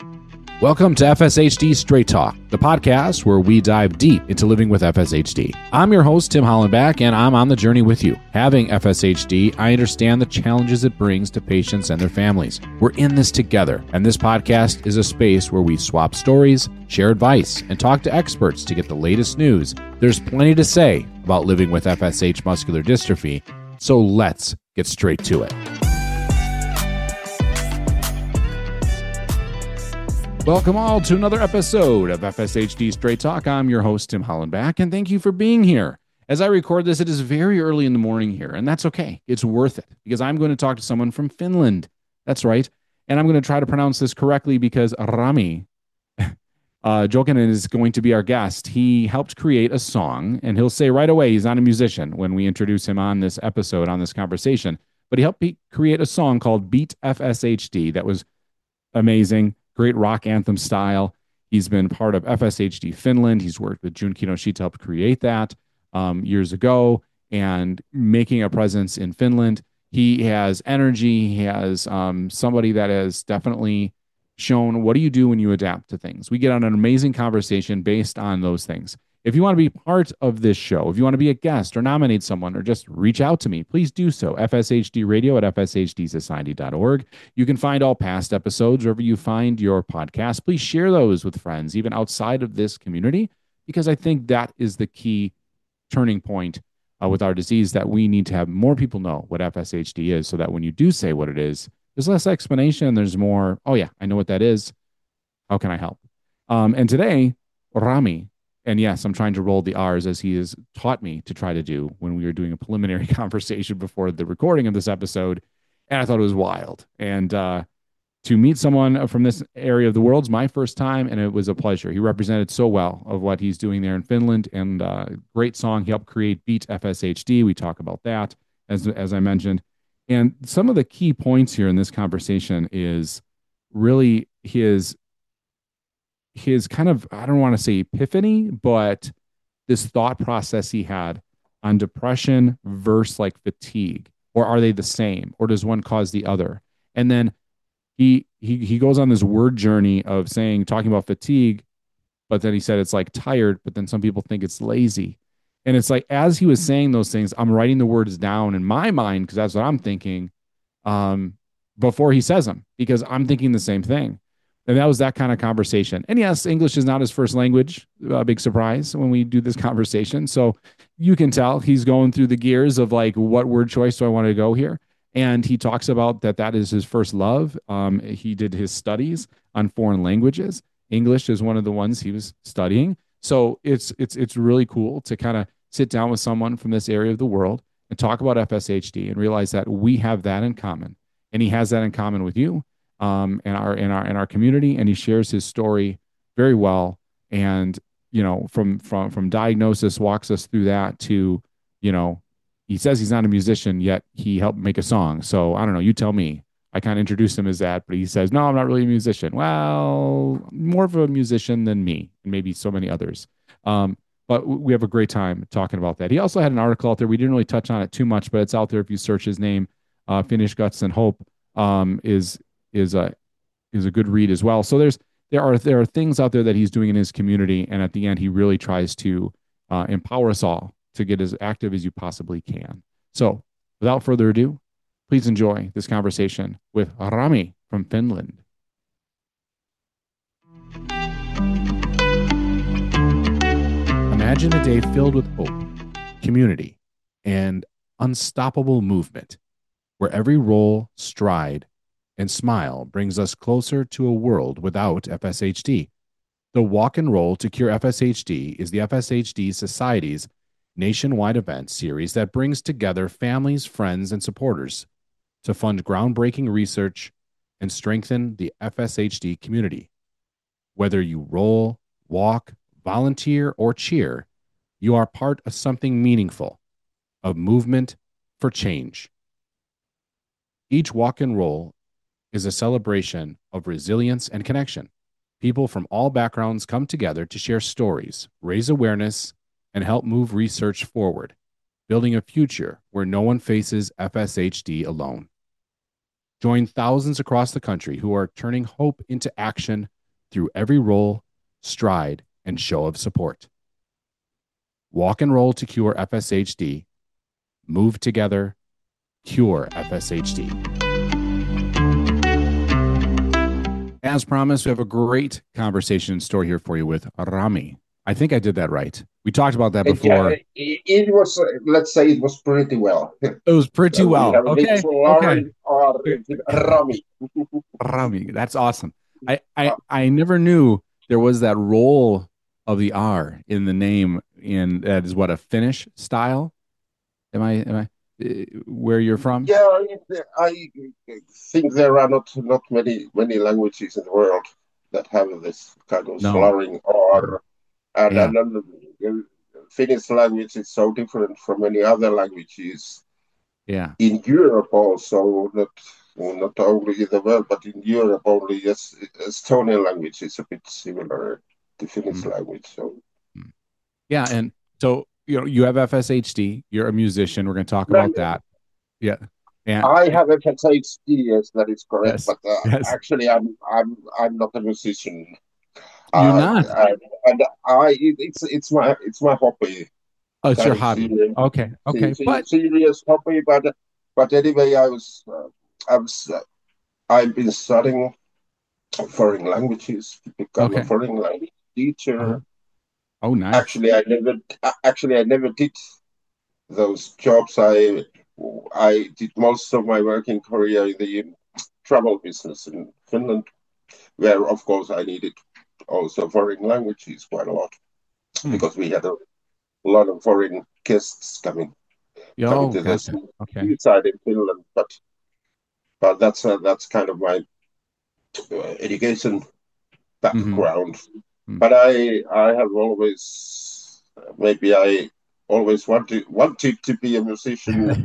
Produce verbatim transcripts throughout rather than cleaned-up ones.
Welcome to F S H D Straight Talk, the podcast where we dive deep into living with F S H D. I'm your host, Tim Hollenbach, and I'm on the journey with you. Having F S H D, I understand the challenges it brings to patients and their families. We're in this together, and this podcast is a space where we swap stories, share advice, and talk to experts to get the latest news. There's plenty to say about living with F S H muscular dystrophy, so let's get straight to it. Welcome all to another episode of F S H D Straight Talk. I'm your host, Tim Hollenbach, and thank you for being here. As I record this, it is very early in the morning here, and that's okay. It's worth it because I'm going to talk to someone from Finland. That's right. And I'm going to try to pronounce this correctly because Rami uh, Jokinen is going to be our guest. He helped create a song, and he'll say right away he's not a musician when we introduce him on this episode, on this conversation, but he helped create a song called Beat F S H D that was amazing. Great rock anthem style. He's been part of F S H D Finland. He's worked with Jun Kinoshita to help create that um, years ago and making a presence in Finland. He has energy. He has um, somebody that has definitely shown what do you do when you adapt to things. We get on an amazing conversation based on those things. If you want to be part of this show, if you want to be a guest or nominate someone or just reach out to me, please do so. F S H D radio at F S H D society dot org. You can find all past episodes wherever you find your podcast. Please share those with friends, even outside of this community, because I think that is the key turning point uh, with our disease, that we need to have more people know what F S H D is so that when you do say what it is, there's less explanation. There's more, oh yeah, I know what that is. How can I help? Um, and today, Rami, and yes, I'm trying to roll the R's as he has taught me to try to do when we were doing a preliminary conversation before the recording of this episode. And I thought it was wild. And uh, to meet someone from this area of the world is my first time, and it was a pleasure. He represented so well of what he's doing there in Finland, and uh, great song. He helped create Beat F S H D. We talk about that, as, as I mentioned. And some of the key points here in this conversation is really his his kind of, I don't want to say epiphany, but this thought process he had on depression versus like fatigue, or are they the same, or does one cause the other? And then he he he goes on this word journey of saying, talking about fatigue, but then he said it's like tired, but then some people think it's lazy. And it's like, as he was saying those things, I'm writing the words down in my mind because that's what I'm thinking um, before he says them, because I'm thinking the same thing. And that was that kind of conversation. And yes, English is not his first language. A big surprise when we do this conversation. So you can tell he's going through the gears of like, what word choice do I want to go here? And he talks about that that is his first love. Um, he did his studies on foreign languages. English is one of the ones he was studying. So it's it's it's really cool to kind of sit down with someone from this area of the world and talk about F S H D and realize that we have that in common. And he has that in common with you. Um, in our in our in our community, and he shares his story very well. And you know, from from from diagnosis, walks us through that to, you know, he says he's not a musician, yet he helped make a song. So I don't know. You tell me. I kind of introduced him as that, but he says, no, I'm not really a musician. Well, more of a musician than me, and maybe so many others. Um, but we have a great time talking about that. He also had an article out there. We didn't really touch on it too much, but it's out there if you search his name. Uh, Finnish Guts and Hope um, is. is a is a good read as well. So there's there are there are things out there that he's doing in his community, and at the end he really tries to uh, empower us all to get as active as you possibly can. So without further ado, please enjoy this conversation with Rami from Finland. Imagine a day filled with hope, community, and unstoppable movement, where every roll, stride, and smile brings us closer to a world without F S H D. The Walk and Roll to Cure F S H D is the F S H D Society's nationwide event series that brings together families, friends, and supporters to fund groundbreaking research and strengthen the F S H D community. Whether you roll, walk, volunteer, or cheer, you are part of something meaningful, a movement for change. Each walk and roll is a celebration of resilience and connection. People from all backgrounds come together to share stories, raise awareness, and help move research forward, building a future where no one faces F S H D alone. Join thousands across the country who are turning hope into action through every roll, stride, and show of support. Walk and roll to cure F S H D. Move together, cure F S H D. As promised, we have a great conversation in store here for you with Rami. I think I did that right. We talked about that It, yeah, before. it, it was, uh, let's say it was pretty well. It was pretty So we well. have Okay. Vince Okay. Lauren or Rami. Rami. That's awesome. I, I, I never knew there was that roll of the R in the name, in that is what, a Finnish style? Am I, am I, uh, where you're from? Yeah, I, I think there are not not many many languages in the world that have this kind of No. slurring or and, Yeah. and, and the Finnish language is so different from many other languages Yeah. in Europe also, not well, not only in the world, but in Europe only. Yes, Estonian language is a bit similar to Finnish Mhm. language. So Yeah. And so, you know, you have F S H D, you're a musician. We're going to talk about that. Yeah. And I have a F H D, yes, that is correct. yes, But uh, yes, actually, I'm I'm I'm not a musician. you're Uh, not. and, and I it's it's my it's my hobby, Oh, it's your kind of hobby. serious, Okay. Okay. But serious hobby. But but anyway, I was uh, I was uh, I've been studying foreign languages to become a okay. foreign language Uh-huh. teacher. Oh, nice. Actually, I never actually I never did those jobs. I I did most of my working career in the travel business in Finland, where of course I needed also foreign languages quite a lot Hmm. because we had a lot of foreign guests coming coming Oh, to the gotcha. Okay. seaside in Finland. But but that's uh, that's kind of my uh, education Mm-hmm. background. But I I have always maybe I always wanted wanted to be a musician,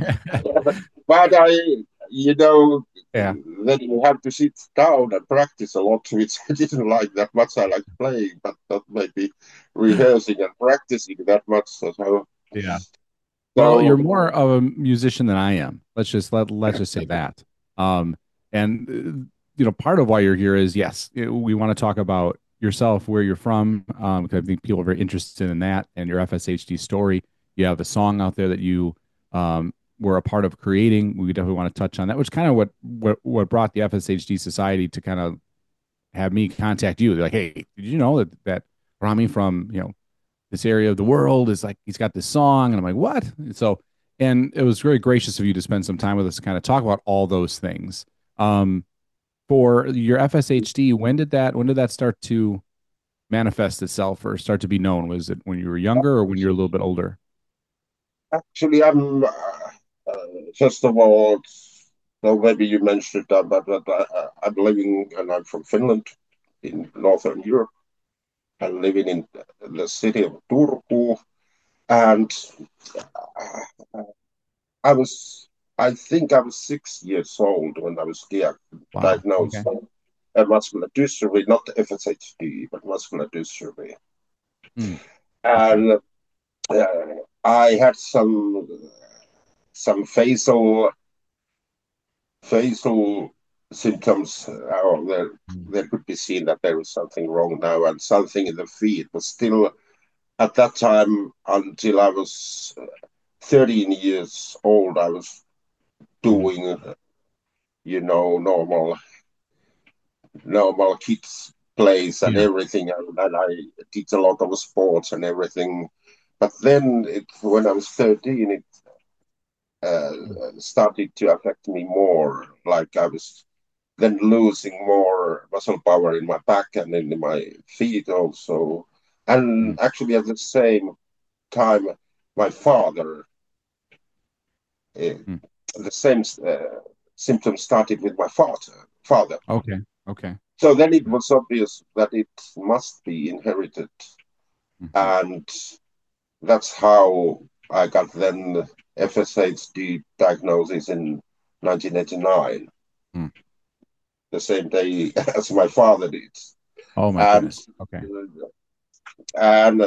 but I you know Yeah. then you have to sit down and practice a lot, which I didn't like that much. I like playing, but not maybe rehearsing and practicing that much. So so, Yeah. Well, you're so more of a musician than I am. Let's just let let's just say that. Um, and uh, you know, part of why you're here is yes, it- we want to talk about yourself, where you're from, um, because I think people are very interested in that and your F S H D story. You have a song out there that you um, were a part of creating. We definitely want to touch on that, which kind of what what what brought the F S H D Society to kind of have me contact you. They're like, hey, did you know that that Rami from you know this area of the world is like he's got this song, and I'm like, what? So, and it was very gracious of you to spend some time with us to kind of talk about all those things. Um, for your F S H D, when did that when did that start to manifest itself or start to be known? Was it when you were younger or when you're a little bit older? actually, I'm uh, uh, first of all, so maybe you mentioned that, but, but uh, I'm living and I'm from Finland in Northern Europe. I'm living in the city of Turku, and uh, I was, I think I was six years old when I was dia- Wow. diagnosed Okay. with a muscular dystrophy, not F S H D, but muscular dystrophy. Hmm. Okay. And uh, I had some some facial facial symptoms, uh, or there, Hmm. there could be seen that there was something wrong now, and something in the feet. But still, at that time, until I was thirteen years old, I was Hmm. doing, you know, normal normal kids plays and Yeah. everything, and, and I did a lot of sports and everything. But then, it, when I was thirteen, it uh, Hmm. started to affect me more. Like I was then losing more muscle power in my back and in my feet also. Hmm. And actually, at the same time, my father, uh, Hmm. the same uh, symptoms started with my father. Father. Okay. Okay. So then it was obvious that it must be inherited, Hmm. and that's how I got then F S H D diagnosis in nineteen eighty-nine, Hmm. the same day as my father did. Oh my And goodness. Okay. and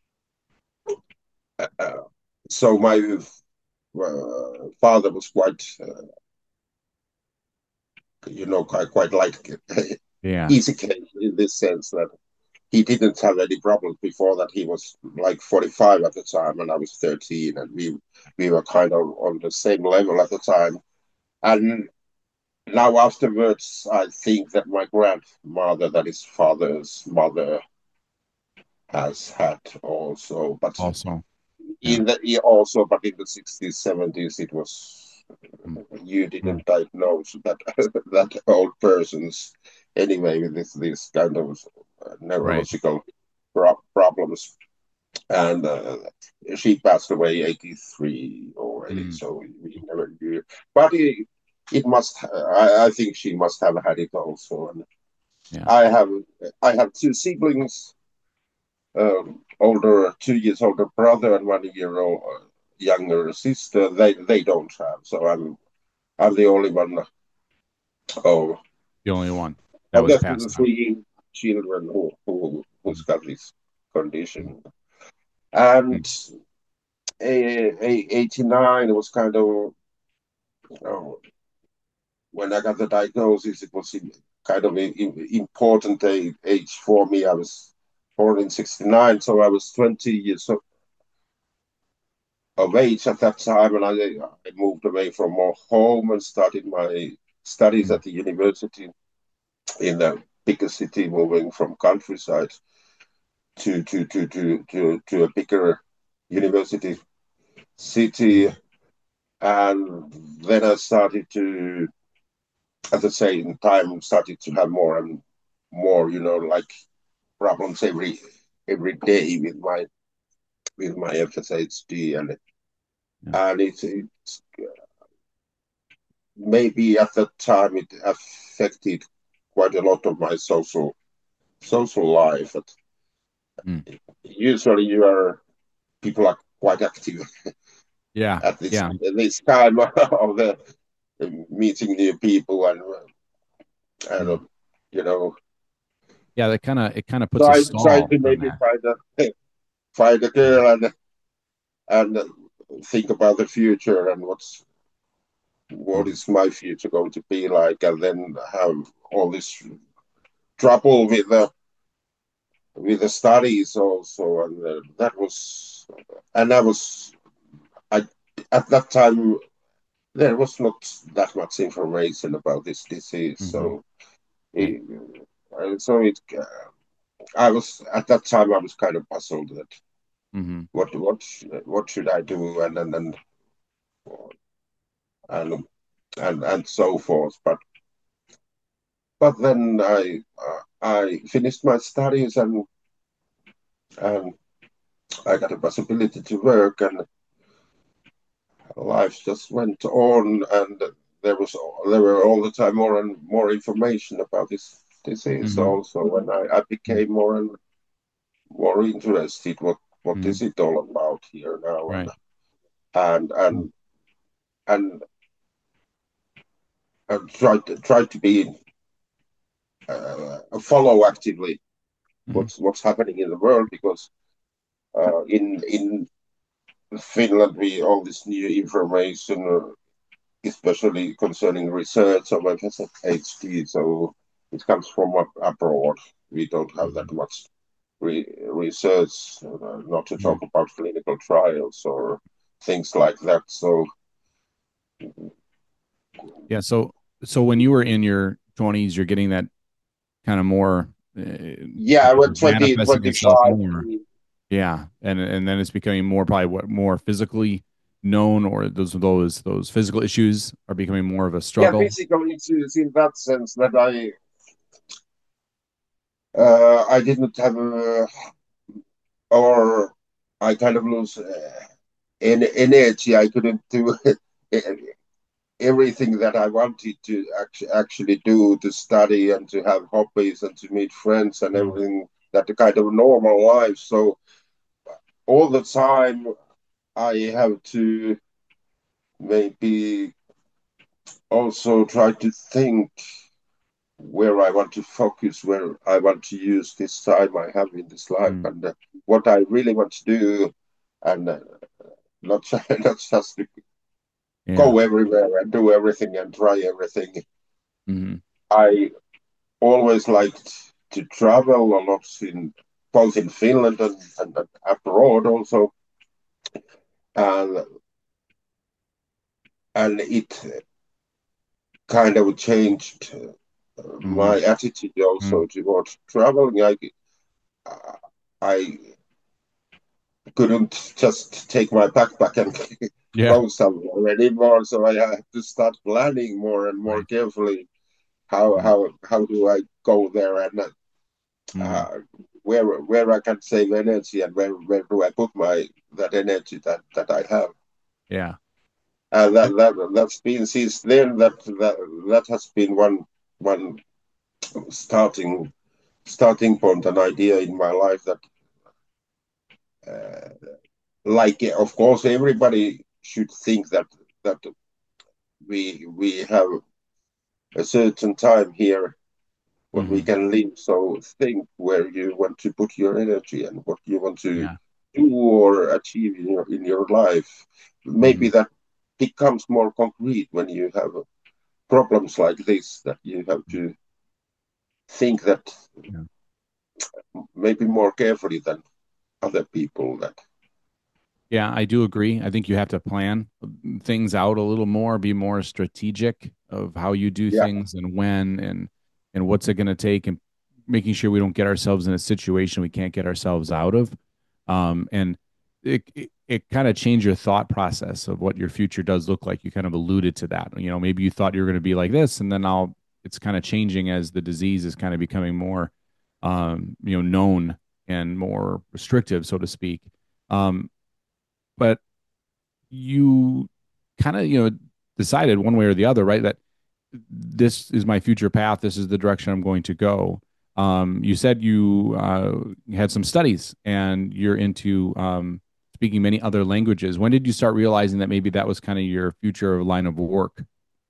uh, so my uh, father was quite, uh, you know, quite, quite like Yeah. easy case in this sense that he didn't have any problems before that. He was like forty-five at the time, and I was thirteen, and we we were kind of on the same level at the time. And now afterwards, I think that my grandmother, that is father's mother, has had also, but Also. Yeah. in the also, but in the sixties, seventies, it was Mm, you mm, didn't diagnose that that old persons anyway with this this kind of uh, right. neurological pro- problems. And uh, she passed away eighty-three already, Mm, so we never knew. But it, it must. I, I think she must have had it also. And yeah. I have I have two siblings, um, older, two years older brother and one year old uh, younger sister. They they don't have. So I'm I'm the only one. Oh, The only one that of was the passed on. three children who who who's Mm, got this mm, condition. And mm, a, a, eighty-nine was kind of, you know, when I got the diagnosis, it was kind of an important age for me. I was born in sixty-nine, so I was twenty years of, of age at that time, and I, I moved away from my home and started my studies mm, at the university in a bigger city, moving from countryside to to to to to, to a bigger university mm, city. And then I started to, at the same time, started to have more and more, you know, like problems every every day with my with my F S H D. And yeah. and it's, it's maybe at that time it affected quite a lot of my social social life. But Mm, usually, you are people are quite active yeah. at this Yeah. this time of the meeting new people and and Mm. um, you know, Yeah. That kind of it kind of puts a try try stall to on maybe that. find a find a girl and and think about the future and what's what Mm, is my future going to be like, and then have all this trouble with the with the studies also. And uh, that was and I was I at that time there was not that much information about this disease, mm-hmm, so right. it, uh, so it uh, I was at that time I was kind of puzzled that Mm-hmm, what what what should I do, and and and and and, and so forth. But but then I uh, I finished my studies, and and I got a possibility to work, and life just went on, and there was there were all the time more and more information about this disease mm-hmm, also, and I, I mm, became more and more interested what what mm, is it all about here now, and right. and Mm, and and, and tried to try to be uh, follow actively mm-hmm, what's what's happening in the world, because uh, in in Finland we all this new information, uh, especially concerning research of F S H D, so it comes from up abroad. We don't have mm-hmm, that much re research, uh, not to mm. talk about clinical trials or things like that. So Yeah. So so when you were in your twenties, you're getting that kind of more uh, yeah, we're twenty manifesting itself twenty-five. more. Yeah, and and then it's becoming more probably what more physically known, or those those those physical issues are becoming more of a Yeah, struggle. physical issues in that sense that I uh, I didn't have a, or I kind of lose uh, en energy. I couldn't do everything that I wanted to act actually do, to study and to have hobbies and to meet friends and Mm, everything, that the kind of normal life. So all the time I have to maybe also try to think where I want to focus, where I want to use this time I have in this life, mm, and uh, what I really want to do, and uh, not not just to yeah. go everywhere and do everything and try everything. Hmm. I always liked to travel a lot in both in Finland and, and abroad also, and and it kind of changed Mm-hmm. my attitude also towards traveling. I I couldn't just take my backpack and Yeah. go somewhere anymore, so I had to start planning more and more Right. carefully. How Mm-hmm. how how do I go there, and Mm-hmm. uh, where where I can save energy, and where where do I put my that energy that that I have. Yeah. And that And- that that's been since then that that that has been one one starting starting point, an idea in my life that uh, like of course everybody should think that that we we have a certain time here what we mhm. can live. So think where you want to put your energy and what you want to Yeah. do or achieve in your in your life. Maybe Mhm. that becomes more concrete when you have problems like this, that you have to think that Yeah. maybe more carefully than other people. That Yeah, I do agree. I think you have to plan things out a little more, be more strategic of how you do yeah. things and when and and what's it going to take, and making sure we don't get ourselves in a situation we can't get ourselves out of. Um, and it it, it kind of changed your thought process of what your future does look like. You kind of alluded to that. You know, maybe you thought you were going to be like this, and then now it's kind of changing as the disease is kind of becoming more, um, you know, known and more restrictive, so to speak. Um, but you kind of, you know, decided one way or the other, right? That this is my future path. This is the direction I'm going to go. Um, you said you uh, had some studies and you're into um, speaking many other languages. When did you start realizing that maybe that was kind of your future line of work?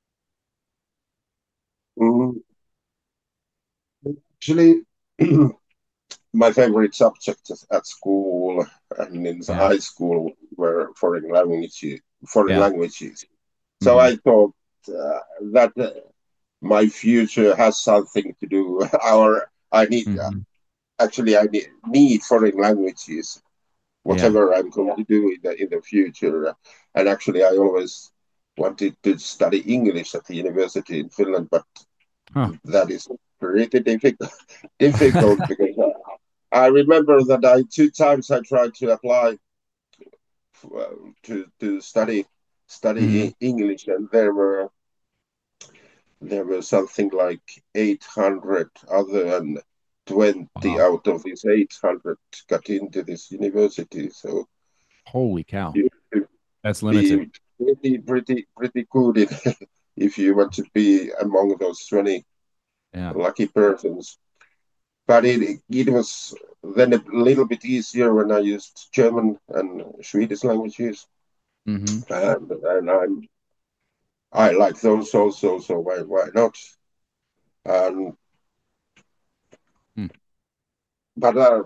Mm, actually, my favorite subjects at school and in Yeah. high school were foreign languages. Foreign Yeah. languages. So Hmm. I thought uh, that uh, my future has something to do, or I need uh, Hmm. actually I need, need foreign languages, Yeah. whatever I'm going to do in the in the future. And actually, I always wanted to study English at the university in Finland, but Huh. that is pretty difficult. Difficult because I remember that I two times I tried to apply uh, to to study Hmm. study English, and there were there were something like eight hundred other, and twenty Wow. out of these eight hundred got into this university. So Holy cow. you should That's limited. be pretty pretty pretty good in, if you want to be among those twenty Yeah. lucky persons. But it it was then a little bit easier when I used German and Swedish languages, Hmm. and and I'm I like those also, so why why not? And Hmm. but uh,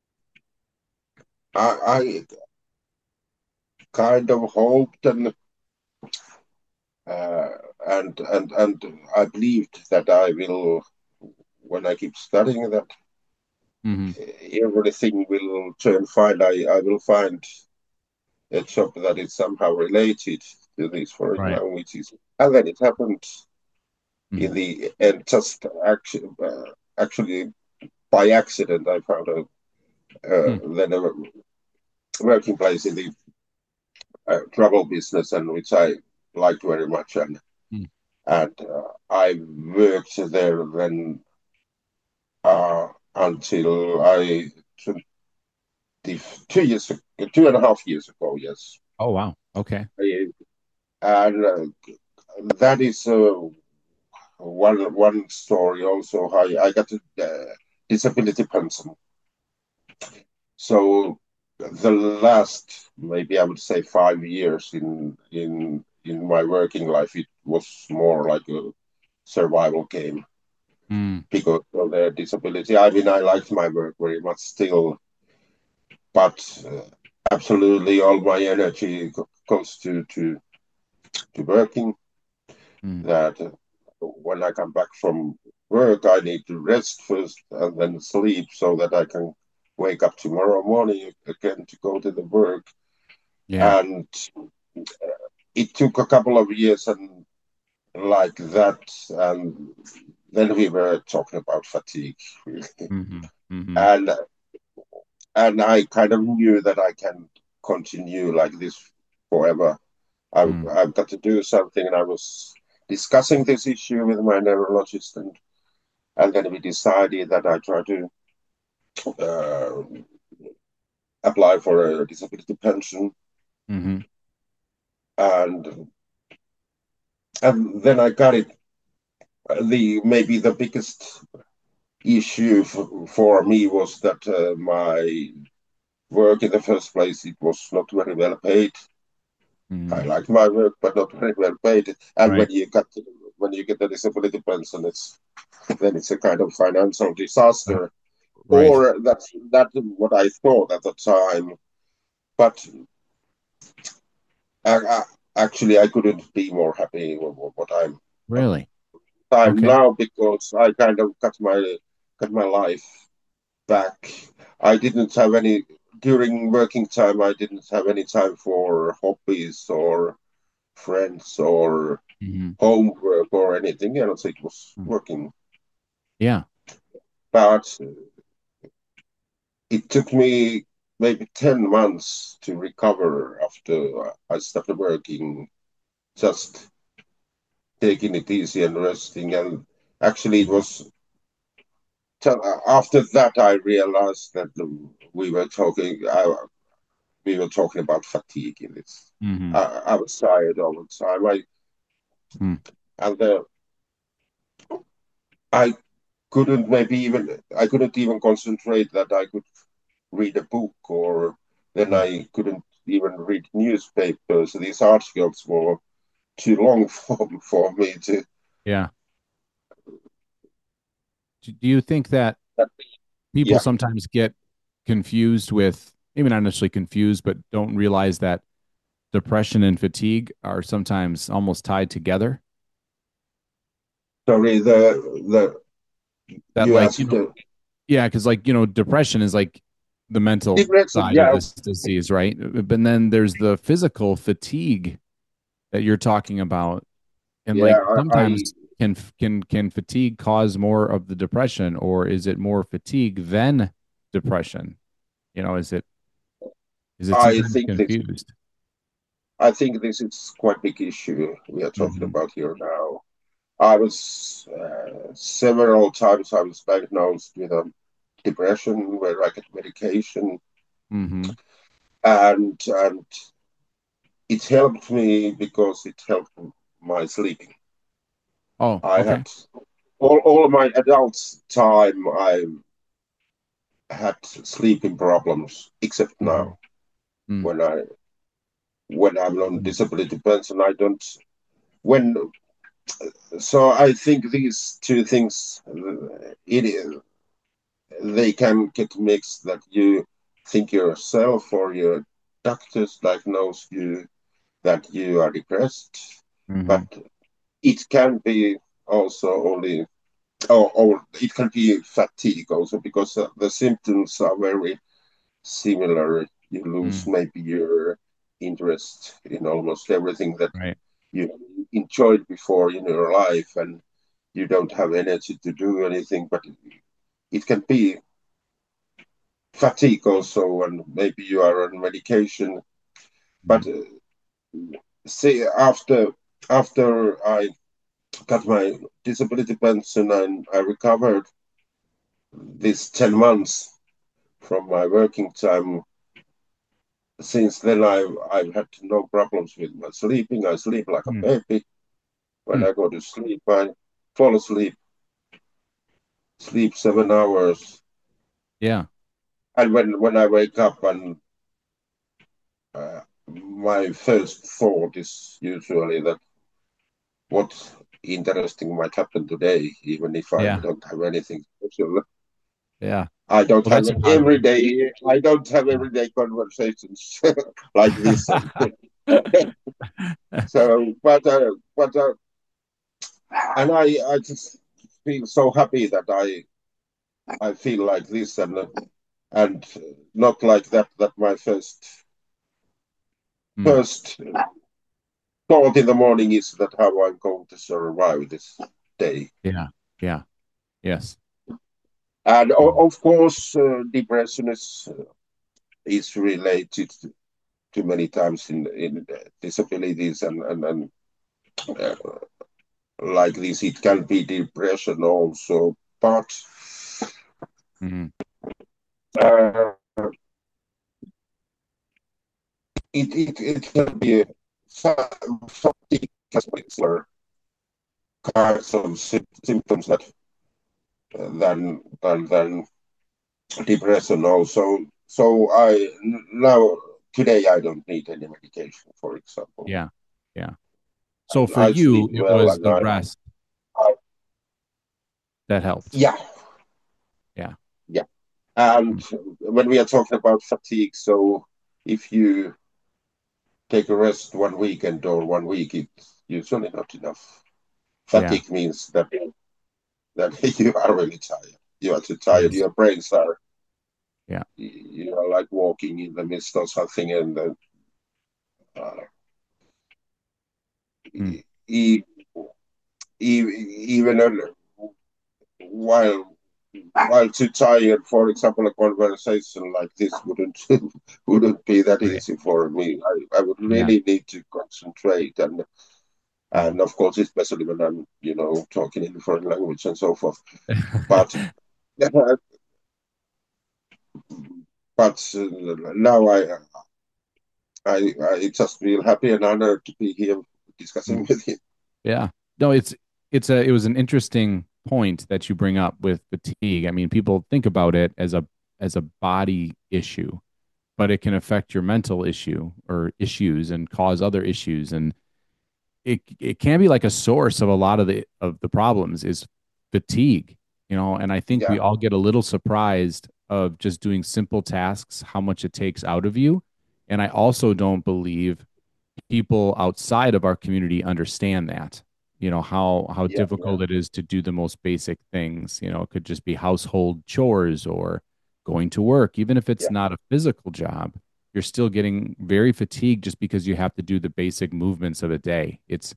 I I kind of hoped and uh, and and and I believed that I will, when I keep studying, that Hmm. everything will turn fine. I I will find a job that is somehow related to these foreign Right. languages, and then it happened Hmm. in the end, just actually, uh, actually by accident, I found a uh, Hmm. then a working place in the uh, travel business, and which I liked very much, and Hmm. and uh, I worked there then uh, until I two years, two and a half years ago, yes, Oh, wow. Okay. I, and uh, that is uh, one one story. Also, I I got a uh, disability pension. So the last, maybe I would say five years in in in my working life, it was more like a survival game Mm. because of the disability. I mean, I liked my work very much still, but uh, absolutely all my energy goes to to to working. Mm. That uh, when I come back from work, I need to rest first and then sleep so that I can wake up tomorrow morning again to go to the work. Yeah. And it took a couple of years and like that, and then we were talking about fatigue, Mm-hmm. Mm-hmm. and and I kind of knew that I can continue like this forever. I've, Mm. I've got to do something, and I was discussing this issue with my neurologist, and and then we decided that I try to uh, apply for a disability pension, Mm-hmm. and and then I got it. The maybe the biggest issue for, for me was that uh, my work in the first place, it was not very well paid. I Mm. like my work, but not very well paid. And Right. when you get when you get the disability pension, it's then it's a kind of financial Uh, disaster. right. Or that's that's what I thought at the time. But I, I, actually, I couldn't be more happy with what I'm Really? I'm Okay. now, because I kind of got my got my life back. I didn't have any during working time. I didn't have any time for hobbies or friends or Mm-hmm. homework or anything else. It was Mm. working. Yeah. But it took me maybe ten months to recover after I started working, just taking it easy and resting. And actually, it Mm-hmm. was after that I realized that we were talking. I, we were talking about fatigue in this. Mm-hmm. I, I was tired all the time. I Mm. and uh, I couldn't maybe even I couldn't even concentrate that I could read a book, or then Mm. I couldn't even read newspapers. These articles were too long for for me to. Yeah. Do do you think that people Yeah, sometimes get confused with, maybe not necessarily confused, but don't realize that depression and fatigue are sometimes almost tied together? sorry. The the That, you like, you asked know, the yeah, because, like, you know, depression is like the mental depression. side of Yeah, this disease, right? But then there's the physical fatigue that you're talking about. And, yeah. like, I, I sometimes can can can fatigue cause more of the depression, or is it more fatigue than depression? You know, is it is it I sometimes think this. confused? I think this is quite big issue we are talking Mm-hmm. about here now. I was uh, several times I was diagnosed with a depression where I get medication, Mm-hmm. and and it helped me because it helped my sleeping. Oh, I okay. had all, all of my adult time I had sleeping problems, except Mm-hmm. now when I when I'm on disability pension. I don't when so I think these two things uh, it is they can get mixed, that you think yourself or your doctors diagnose you that you are depressed, Mm-hmm. but it can be also only, or, or it can be fatigue also, because uh, the symptoms are very similar. You lose Mm. maybe your interest in almost everything that Right. you enjoyed before in your life, and you don't have energy to do anything. But it can be fatigue also, and maybe you are on medication. But Mm. uh, see, after after I got my disability pension and I recovered this ten months from my working time, since then I've, I've had no problems with my sleeping. I sleep like a Mm. baby. When Mm. I go to sleep, I fall asleep, sleep seven hours. Yeah. And when, when I wake up, and uh, my first thought is usually that what interesting might happen today, even if I Yeah. don't have anything special. Yeah. I don't Well, have that's a positive. everyday. I don't have Yeah. everyday conversations like this. So, but uh, but uh, and I I just feel so happy that I I feel like this, and and not like that. That my first Mm. first thought in the morning is that how I'm going to survive this day. Yeah. Yeah. Yes. And Mm. of course, uh, depression is is related to many times in in disabilities and and, and uh, like this. It can be depression also, but Mm-hmm. uh, it, it it can be fatigue as well, kinds of symptoms that uh, than than than depression also. So I now today I don't need any medication, for example. Yeah. Yeah. So for I you, sleep it well, was and the I, rest I that helped. yeah, Yeah. yeah. And Mm. when we are talking about fatigue, so if you take a rest one weekend or one week, it's usually not enough. Yeah. Fatigue means that that you are really tired. You are too tired. Yes. Your brains are Yeah. you are like walking in the midst of something, and then uh, Mm. e- e- even while while too tired, for example, a conversation like this wouldn't wouldn't be that Right. easy for me. I, I would Yeah. really need to concentrate, and Mm. and of course, especially when I'm you know talking in a foreign language and so forth. But but uh, now I, I I just feel happy and honored to be here discussing Mm. with you. Yeah. No, it's it's a it was an interesting point that you bring up with fatigue. I mean, people think about it as a as a body issue, but it can affect your mental issue or issues and cause other issues. And it it can be like a source of a lot of the of the problems is fatigue, you know, and I think Yeah, we all get a little surprised of just doing simple tasks, how much it takes out of you. And I also don't believe people outside of our community understand that, you know, how how yeah, yeah, difficult it is to do the most basic things. You know, it could just be household chores or going to work, even if it's yeah, not a physical job. You're still getting very fatigued just because you have to do the basic movements of a day. It's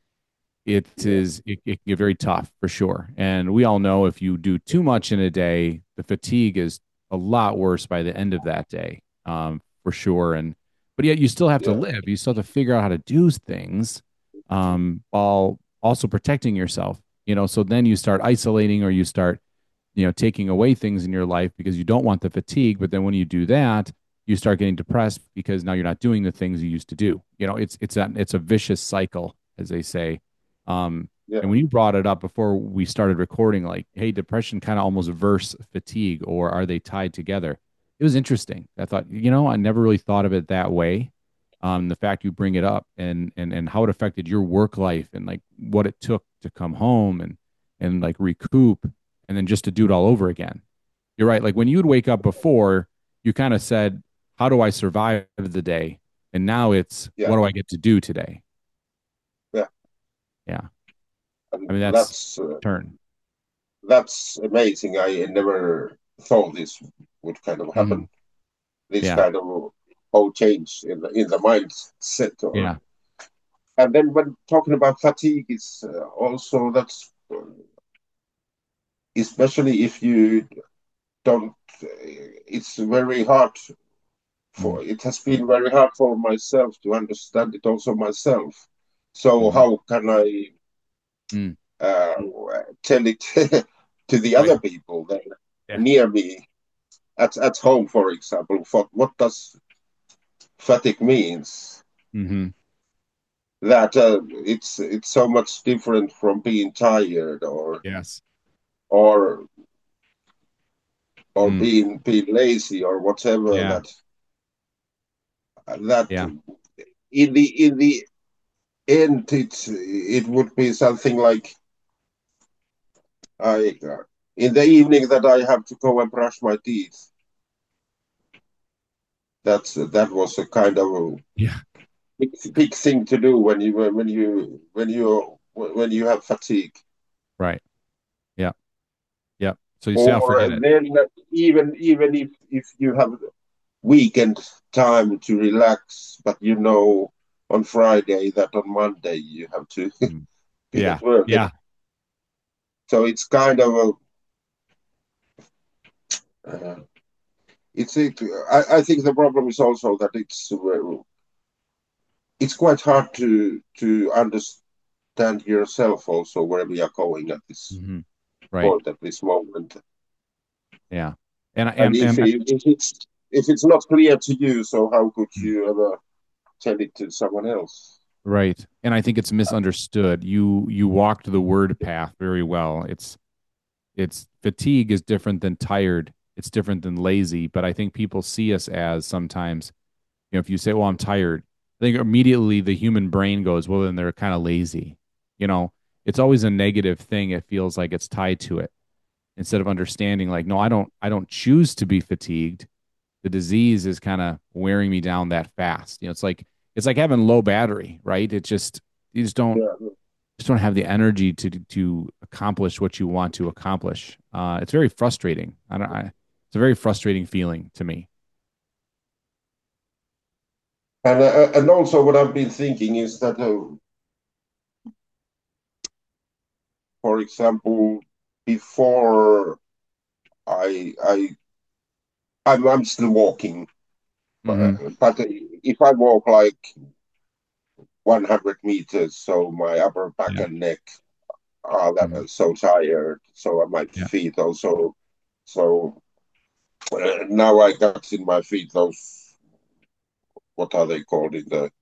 it yeah, is it, it can get very tough for sure. And we all know if you do too much in a day, the fatigue is a lot worse by the end of that day, um, for sure. And but yet you still have to yeah, live. You still have to figure out how to do things, um, while also protecting yourself. You know, so then you start isolating or you start, you know, taking away things in your life because you don't want the fatigue. But then when you do that, you start getting depressed because now you're not doing the things you used to do. You know, it's it's a it's a vicious cycle, as they say. Um, and yeah, when you brought it up before we started recording, like, hey, depression kind of almost verse fatigue, or are they tied together? It was interesting. I thought, you know, I never really thought of it that way. Um, the fact you bring it up and and and how it affected your work life and like what it took to come home and and like recoup and then just to do it all over again. You're right. Like when you'd wake up before, you kind of said, how do I survive the day? And now it's, yeah, what do I get to do today? yeah. Yeah. I And mean, that's that's uh, turn. that's amazing. I never thought this would kind of Hmm. happen. This Yeah. kind of whole change in the in the mindset. Or Yeah. and then when talking about fatigue, is uh, also that's uh, especially if you don't. Uh, it's very hard Mm-hmm. for. It has been very hard for myself to understand it also myself. So Mm-hmm. how can I Mm. uh, tell it to the Right. other people that Yeah. near me at at home, for example? What what does fatigue means? Mm-hmm. That uh, it's it's so much different from being tired or Yes. or or Mm. being being lazy or whatever. Yeah. That that Yeah. in the in the end it it would be something like I uh, in the evening that I have to go and brush my teeth. That's that was a kind of a Yeah. big, big thing to do when you when you when you when you have fatigue. Right. Yeah. So you say, I'll Or forget it. then even even if if you have weekend time to relax, but you know on Friday that on Monday you have to Mm. be Yeah. at work. Yeah. So it's kind of a, uh, it's it. I, I think the problem is also that it's uh, it's quite hard to to understand yourself also where we are going at this Hmm. Right. point at this moment. Yeah. And And and if, and if it's if it's not clear to you, so how could you ever tell it to someone else? right. And I think it's misunderstood. You you walked the word path very well. It's it's fatigue is different than tired. It's different than lazy. But I think people see us as sometimes, you know, if you say, "Well, I'm tired," I think immediately the human brain goes, "Well, then they're kind of lazy." You know, it's always a negative thing. It feels like it's tied to it instead of understanding, like, no, I don't, I don't choose to be fatigued. The disease is kind of wearing me down that fast. You know, it's like it's like having low battery, right? It just you just don't Yeah. just don't have the energy to to accomplish what you want to accomplish. Uh, it's very frustrating. I don't. I, it's a very frustrating feeling to me. And uh, and also what I've been thinking is that, uh, for example, before I I I'm, I'm still walking, uh, Hmm. but if I walk like one hundred meters, so my upper back Yeah. and neck are that Hmm. so tired, so my Yeah. feet also. So uh, now I got in my feet those, what are they called in the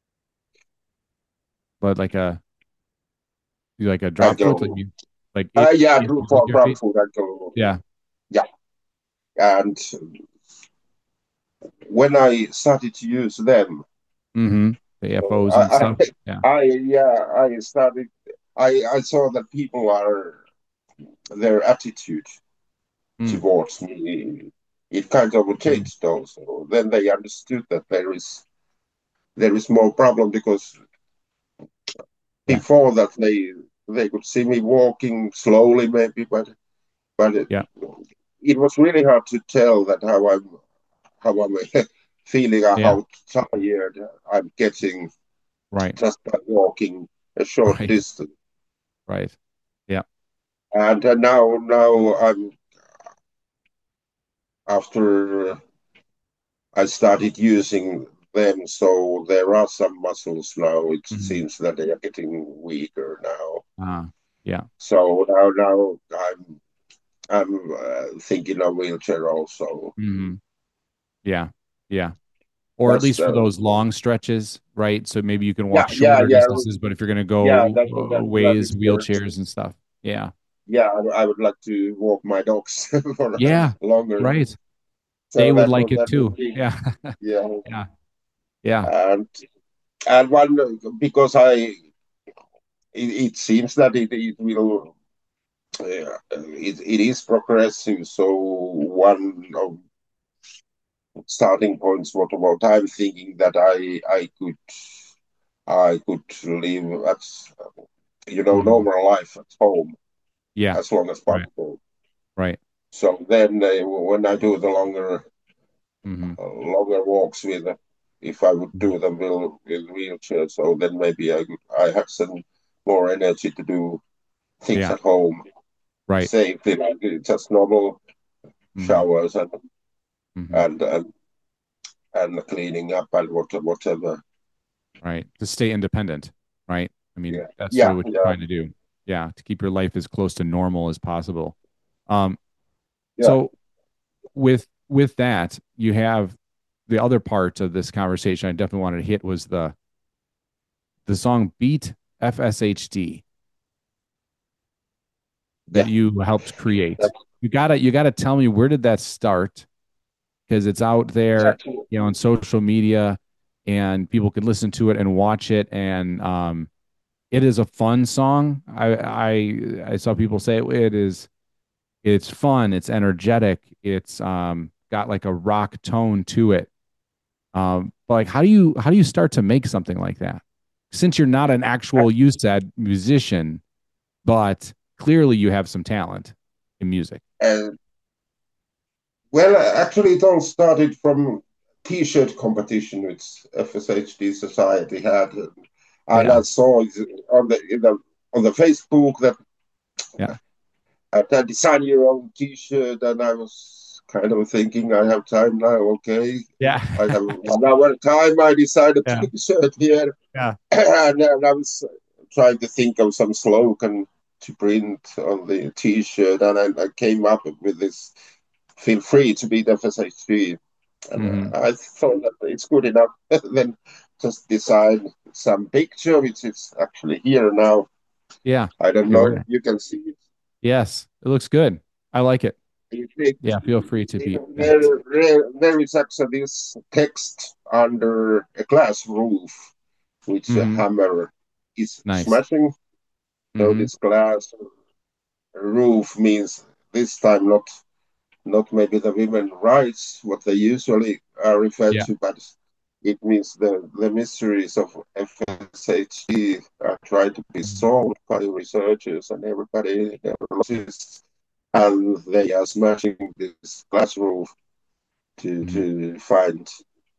But like a you like a drop foot, like ankle? you like Uh, it yeah, issues with for your front feet. foot ankle. Yeah. Yeah, and when I started to use them, Hmm. The A F Os and I, stuff. Yeah. I, I yeah, I started. I I saw that people are their attitude Mm. towards me. It kind of Mm. changed also. Then they understood that there is there is more problem because Yeah. before that they they could see me walking slowly maybe, but but it, Yeah. it was really hard to tell that how I'm how I'm feeling or Yeah. how tired I'm getting Right. just by walking a short Right. distance. Right. Yeah. And uh, now now I'm after I started using them, so there are some muscles now. It Hmm. seems that they are getting weaker now. Uh, yeah. So now now I'm I'm uh, thinking of wheelchair also. Hmm. Yeah. Yeah. Or at That's least for uh, those long stretches, right? So maybe you can yeah walk yeah shorter yeah distances, but if you're going to yeah. go That uh, that that ways, is correct. wheelchairs and stuff. Yeah. Yeah, I, I would like to walk my dogs for Yeah. longer. Right. They So would that like would it that would too. be Yeah. yeah. Yeah. Yeah. And and one because I it, it seems that it, it will uh, it, it is progressive. So one of starting points what about I'm thinking that I I could I could live at you know Hmm. normal life at home Yeah. as long as Right. possible. Right. So then uh, when I do the longer Hmm. uh, longer walks with if I would do them with, with wheelchair, so then maybe I could, I have some more energy to do things Yeah. at home Right. safely, like uh, just normal Hmm. showers and Hmm. and and, and cleaning up and what, whatever. Right. To stay independent, right? I mean, Yeah, that's yeah, really what you're yeah, trying to do. Yeah, to keep your life as close to normal as possible. Um, yeah. so with with that, you have the other part of this conversation I definitely wanted to hit was the the song Beat F S H D that Yeah. you helped create. You gotta you gotta tell me, where did that start? Because it's out there, Actually, you know, on social media, and people could listen to it and watch it. And um, it is a fun song. I I I saw people say it, it is it's fun, it's energetic, it's um got like a rock tone to it. Um, but like, how do you how do you start to make something like that? Since you're not an actual, you said, musician, but clearly you have some talent in music. and well, actually, it all started from T-shirt competition which F S H D Society had, and Yeah. I saw it on the, in the on the Facebook that Yeah. uh, design your own T-shirt, and I was kind of thinking, I have time now. Okay, Yeah. I have one hour time. I decided a Yeah. T-shirt here, Yeah. and, and I was trying to think of some slogan to print on the T-shirt, and I, I came up with this: "Feel free to be the F S H D." And uh, Hmm. I thought that it's good enough. Then just design some picture, which is actually here now. Yeah. I don't know Very if nice. you can see it. Yes. It looks good. I like it. It, Yeah. Feel free to be that. there, there, there is actually this text under a glass roof, which a Hmm. hammer is Nice. smashing. So Hmm. this glass roof means this time not not maybe the women rights, what they usually are referred Yeah. to, but it means the, the mysteries of F S H D are trying to be Mhm. solved by researchers and everybody, neurologists, and they are smashing this glass roof to, Mhm. to find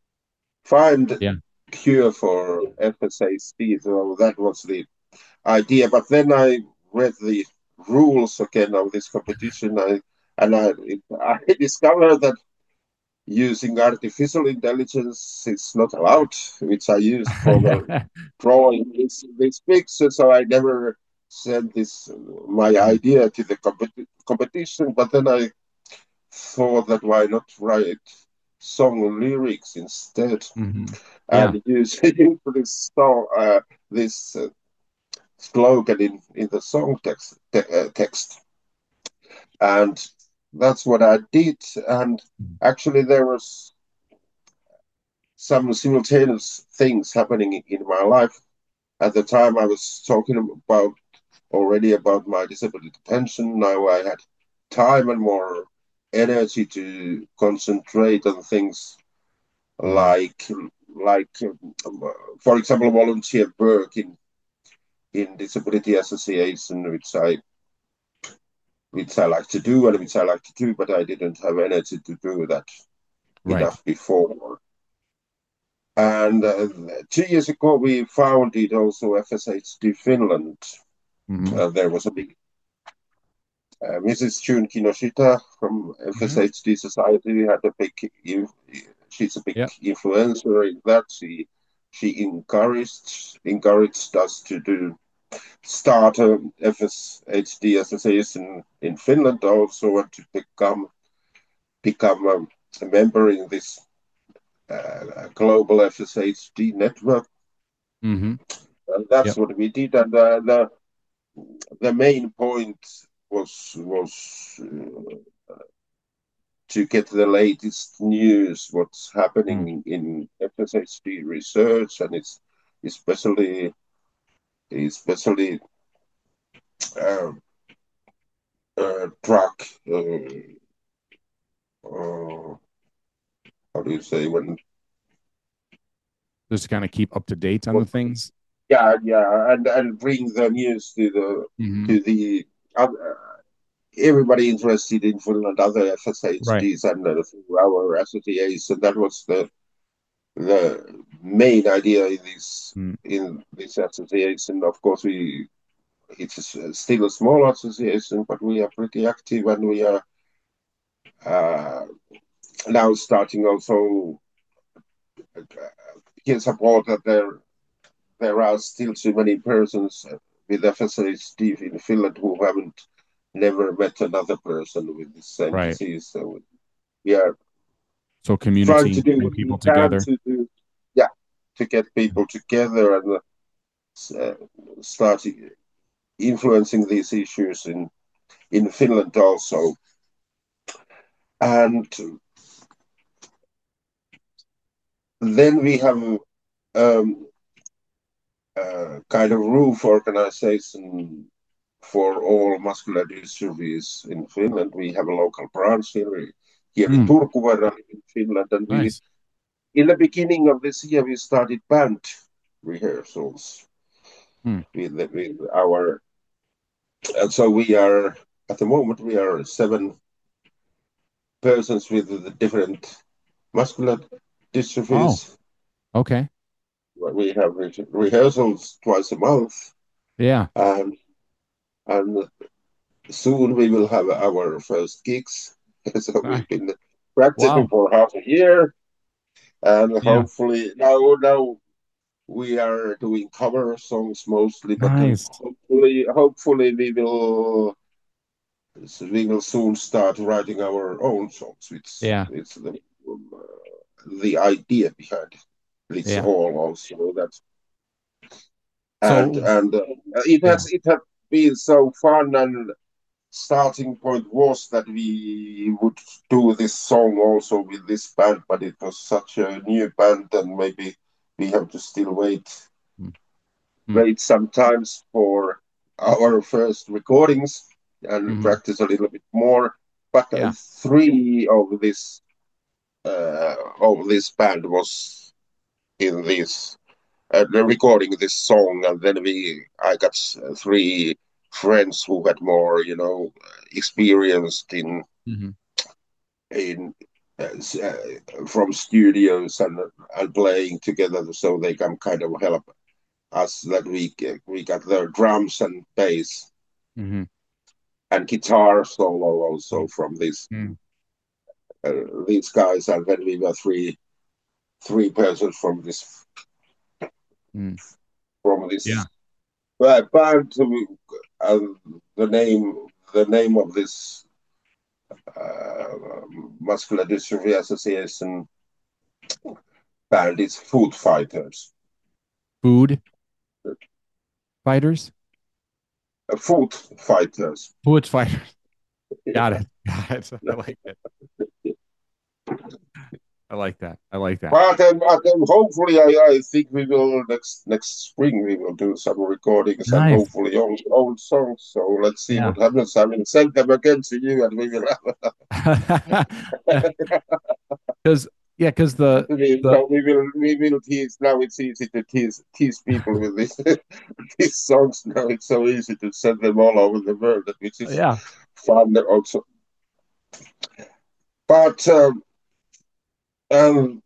find Yeah. cure for F S H D. So that was the idea. But then I read the rules again of this competition. I and I, it, I discovered that using artificial intelligence is not allowed, which I used for the drawing this, this picture. So I never sent this my Mhm. idea to the competi- competition. But then I thought that why not write song lyrics instead Mhm. Yeah. and use this song, uh, this uh, slogan in, in the song text, te- uh, text, and that's what I did. And Mhm. actually, there was some simultaneous things happening in my life. At the time, I was talking about already about my disability pension. Now I had time and more energy to concentrate on things Mhm. like, like, um, for example, volunteer work in in disability association, which I which I like to do and which I like to do, but I didn't have energy to do that Right. enough before. And uh, two years ago, we founded also F S H D Finland. Hmm. Uh, there was a big uh, Missus June Kinoshita from Hmm. F S H D Society had a big. She's a big Yep. influencer in that. She she encouraged encouraged us to do start a F S H D association in Finland also, and to become become a, a member in this uh, global F S H D network. Hmm. And that's Yep. what we did. And uh, the the main point was was uh, to get the latest news, what's Mm. happening in F S H D research, and it's especially especially uh, uh, drug. Uh, uh, how do you say when? Just to kind of keep up to date on the things. Yeah, yeah, and and bring the news to the Hmm. to the uh, everybody interested in Finland, other Right. F S H Ds, and uh, through our association. That was the the main idea in this Mm. in this association. Of course, we it's still a small association, but we are pretty active, and we are uh, now starting also uh, get support that there there are still too many persons with F S H D in Finland who haven't never met another person with the same Right. disease. So we are So trying to community, do getting what we people can together. to do, yeah, to get people together and uh, start influencing these issues in in Finland also. And then we have um, a kind of roof organization for all muscular dystrophies in Finland. We have a local branch here, here in Mm. Turku, in Finland, and we Nice. in the beginning of this year we started band rehearsals Mm. with, the, with our. And so we are at the moment we are seven persons with the different muscular Oh, dystrophies. okay. We have re- rehearsals twice a month, Yeah. and and soon we will have our first gigs. So Uh, we've been practicing wow. for half a year, and Yeah. hopefully now now we are doing cover songs mostly, but Nice. hopefully hopefully we will we will soon start writing our own songs. It's Yeah. it's the um, uh, the idea behind it. It's Yeah. all also, you know, that and So, and uh, it yeah. has it has been so fun, and starting point was that we would do this song also with this band, but it was such a new band, and maybe we have to still wait Mm-hmm. wait sometimes for our first recordings and Mm-hmm. practice a little bit more. But uh, Yeah. three of this uh, of this band was in this uh, recording this song, and then we I got three friends who had more, you know, experienced in Mm-hmm. in uh, uh, from studios and and playing together, so they can kind of help us that we we got the drums and bass Mm-hmm. and guitar solo also from these Mm-hmm. uh, these guys, and then we were three three persons from this Mm-hmm. from Yeah. this uh, band. Uh, the name the name of this uh, muscular dystrophy association band is Food Fighters. Food fighters. Uh, Food Fighters. Food fighters. Got it. Got it. I like it. I like that. I like that. But, um, but um, hopefully, I, I think we will next next spring we will do some recordings and Nice. hopefully old old songs. So let's see Yeah. what happens. I will send them again to you, and we will Because yeah, because the we, the so we will we will tease. Now it's easy to tease tease people with this these songs. Now it's so easy to send them all over the world, which is yeah. fun also. But um, um,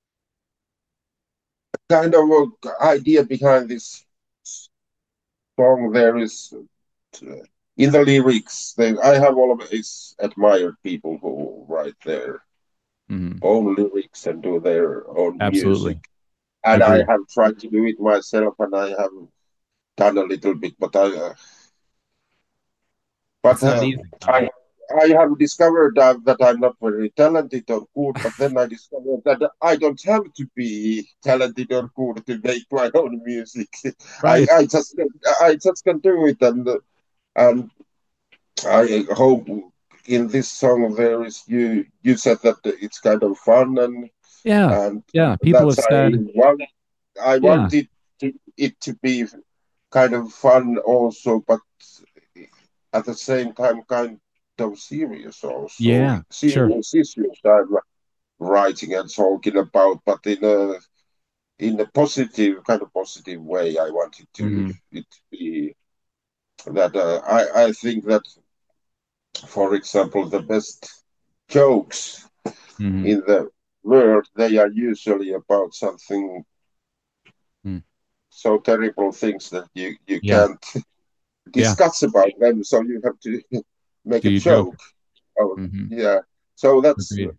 kind of a idea behind this song there is uh, in the lyrics. They, I have always admired people who write their Hmm. own lyrics and do their own music. Absolutely. And I Agree. have tried to do it myself, and I have done a little bit, but I, uh, but It's not uh, easy. No. I, I have discovered uh, that I'm not very talented or good. But then I discovered that I don't have to be talented or good to make my own music. I, Right. I just, I just can do it, and and I hope in this song there is you. You said that it's kind of fun, and Yeah. and Yeah. People that's have I said, want. I yeah. wanted to, it to be kind of fun also, but at the same time kind of serious also. Yeah. Sure. Serious issues I'm writing and talking about, but in a in a positive kind of positive way. I wanted to Hmm. it to be that uh, I I think that, for example, the best jokes Hmm. in the world, they are usually about something Mm. so terrible things that you, you Yeah. can't Yeah. discuss about them, so you have to make Do a you joke? joke. Oh, Hmm. yeah. So that's Agreed.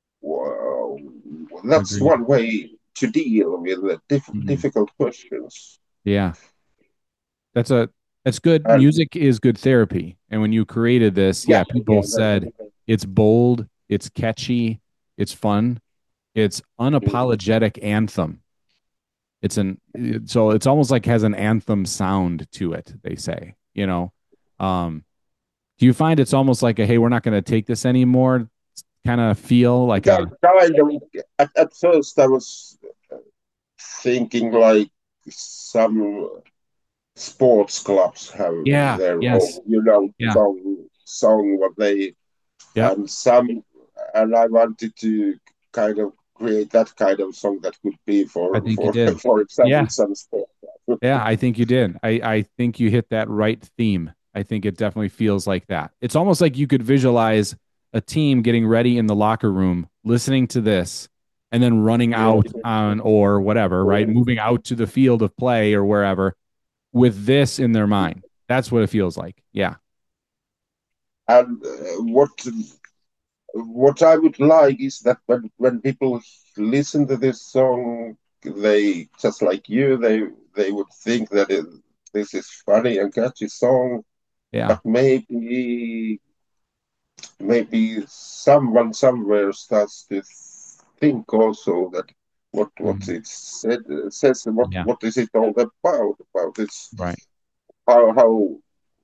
wow, that's Agreed. one way to deal with the diff Hmm. difficult questions. Yeah. That's a that's good. And Music is good therapy. And when you created this, yeah, yeah, people yeah, said it's bold, it's catchy, it's fun, it's unapologetic anthem. It's an so it's almost like has an anthem sound to it, they say, you know. Um, do you find it's almost like a hey, we're not going to take this anymore kind of feel like yeah, a kind of. At, at first, I was thinking like some sports clubs have yeah, their yes, own, you know, yeah, song, song what they, yep, and some, and I wanted to kind of create that kind of song that could be I for, think you for, did. for example, Yeah, some sport. yeah, I think you did. I I think you hit that right theme. I think it definitely feels like that. It's almost like you could visualize a team getting ready in the locker room, listening to this, and then running yeah, out on or whatever, right? Moving out to the field of play or wherever with this in their mind. That's what it feels like. Yeah. and uh, what what I would like is that when when people listen to this song, they just like you, they they would think that it, this is funny and catchy song, Yeah. but maybe maybe someone somewhere starts to think also that what what Mhm. it said says what Yeah. what is it all about about this Right. how how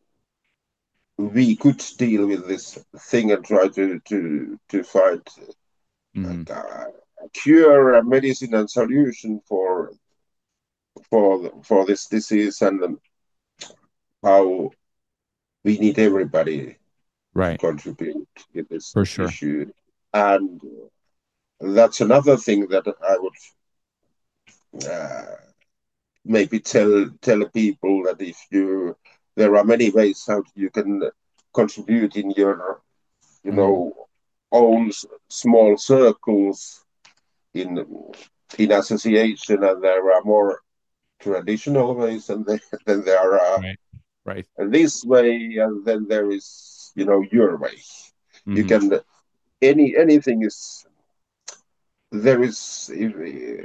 we could deal with this thing and try to to to find Hmm. a, a cure, a medicine, and solution for for for this disease, and um, how we need everybody to Right. contribute in this For sure. issue. And that's another thing that I would uh, maybe tell tell people that if you there are many ways how you can contribute in your you Hmm. know own small circles in in association, and there are more traditional ways, and then, then there are Right. Right. this way, and then there is you know your way. You Hmm. can any anything is there is if,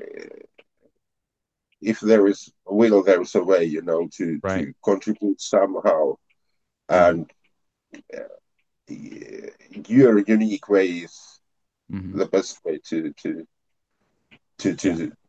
if there is a will, there is a way, you know, to Right. to contribute somehow, Hmm. and uh, your unique way is Hmm. the best way to to to Yeah. to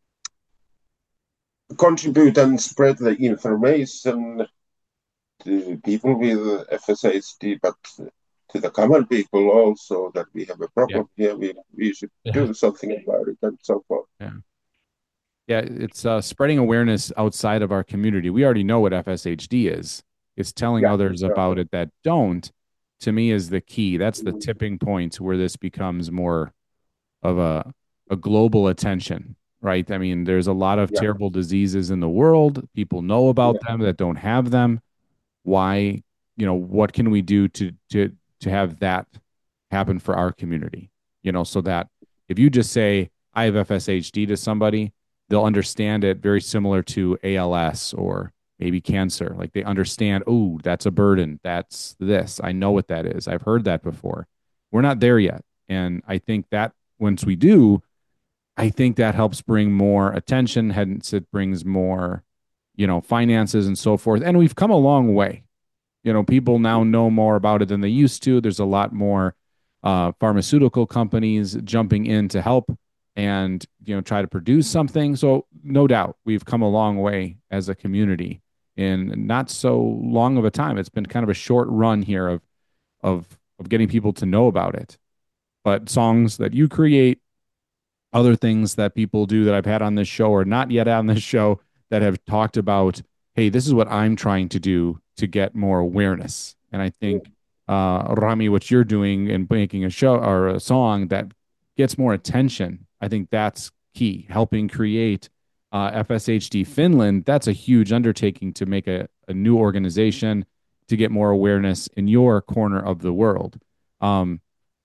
contribute and spread the information to people with F S H D, but to the common people also that we have a Yeah. problem here. We we should Yeah. do something about it and so forth. Yeah. Yeah. It's uh, spreading awareness outside of our community. We already know what F S H D is. It's telling Yeah. others Yeah. about it that don't, to me, is the key. That's the tipping point where this becomes more of a a global attention, right? I mean, there's a lot of Yeah. terrible diseases in the world. People know about Yeah. them that don't have them. Why, you know, what can we do to to to have that happen for our community? You know, so that if you just say I have F S H D to somebody, they'll understand it very similar to A L S or maybe cancer. Like they understand, oh, that's a burden. That's this. I know what that is. I've heard that before. We're not there yet. And I think that once we do, I think that helps bring more attention, hence it brings more, you know, finances and so forth. And we've come a long way. You know, people now know more about it than they used to. There's a lot more uh, pharmaceutical companies jumping in to help and, you know, try to produce something. So no doubt we've come a long way as a community in not so long of a time. It's been kind of a short run here of of of getting people to know about it. But songs that you create, other things that people do that I've had on this show or not yet on this show that have talked about, hey, this is what I'm trying to do to get more awareness. And I think, uh, Rami, what you're doing and making a show or a song that gets more attention, I think that's key. Helping create uh, F S H D Finland, that's a huge undertaking to make a, a new organization to get more awareness in your corner of the world. Um,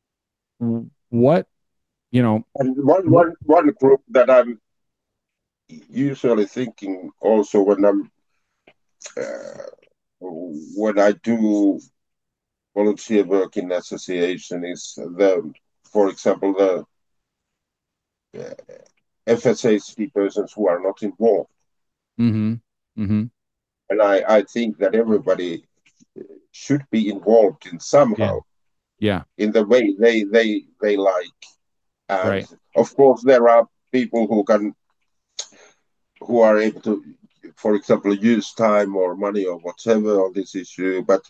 what, you know, And one what, one one group that I'm usually thinking also when I'm uh, when I do volunteer work in association is the, for example, the uh, F S H D persons who are not involved. mm-hmm, mm-hmm. And I, I think that everybody should be involved in Yeah. somehow Yeah. in the way they they they like. And Right. of course, there are people who can who are able to, for example, use time or money or whatever on this issue. But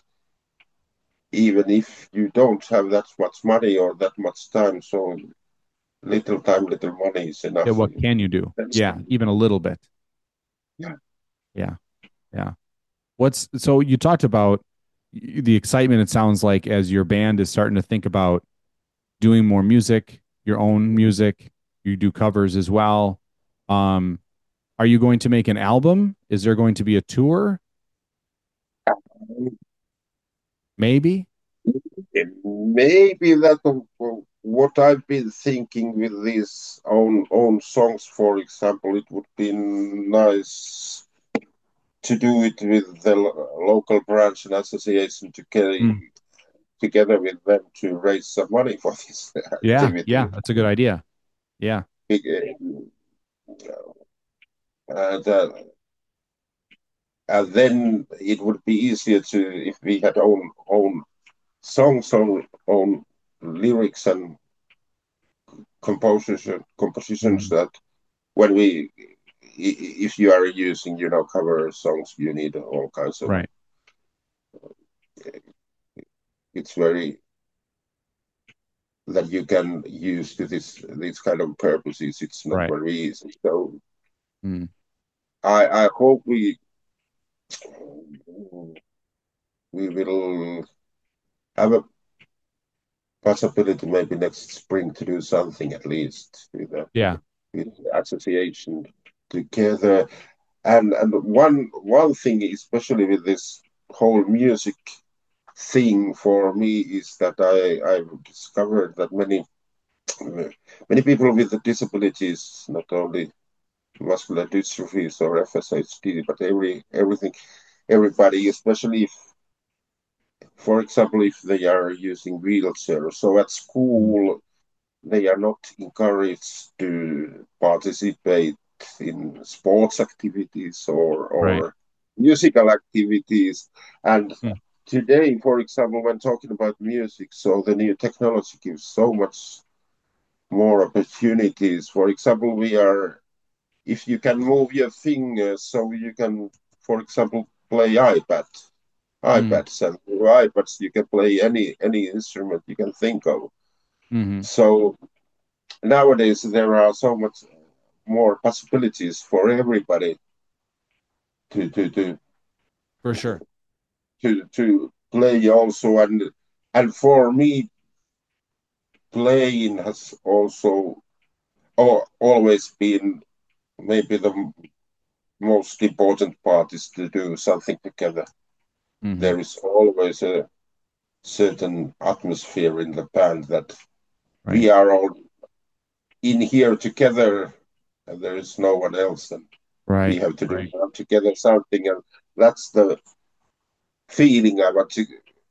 even if you don't have that much money or that much time, so little time, little money is Yeah. enough. What can you do? That's, Yeah. Even a little bit. yeah. Yeah. Yeah. What's so you talked about the excitement, it sounds like, as your band is starting to think about doing more music, your own music, you do covers as well. Um, are you going to make an album? Is there going to be a tour? Maybe. maybe that uh, what I've been thinking with these own own songs, for example, it would be nice to do it with the lo- local branch and association to carry Mm. together with them to raise some money for this Yeah, yeah, activity. that's a good idea. Yeah, Big, uh, and, uh, and then it would be easier to if we had own own songs, own own lyrics and composition compositions mhm, that when we if you are using you know cover songs you need all kinds of right, it's very that you can use to this these kind of purposes it's not right. very easy so Mm. i i hope we we will have a possibility maybe next spring to do something at least with the, Yeah, with the association together. And and one one thing, especially with this whole music thing, for me is that I I've discovered that many many people with the disabilities, not only muscular dystrophies or F S H D, but every everything everybody, especially if, for example, if they are using wheelchairs. So at mm, school, they are not encouraged to participate in sports activities or, right. or musical activities. And Mm. today, for example, when talking about music, so the new technology gives so much more opportunities. For example, we are, if you can move your fingers, so you can, for example, play iPad. Mm. iPads and through iPads you can play any any instrument you can think of. Hmm. So nowadays there are so much more possibilities for everybody to to to For sure. to, to play also and and for me playing has also or always been maybe the most important part is to do something together. Hmm. There is always a certain atmosphere in the band that Right, we are all in here together and there is no one else and we right, have to do right. together something and that's the feeling I want to